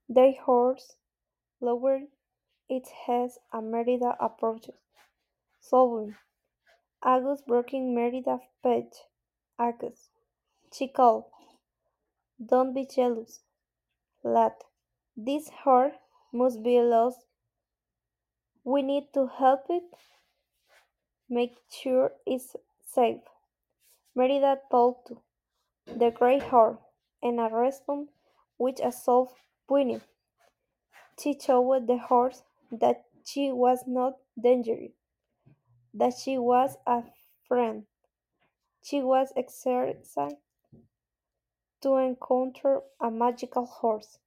The horse lowered its head and Merida approached, sobbing. Agus broken Merida's pet, Agus. She called, "Don't be jealous, lad. This horse must be lost. We need to help it, make sure it's safe." Merida told to the grey horse, and a response with a soft whinny. She showed the horse that she was not dangerous, that she was a friend. She was excited to encounter a magical horse.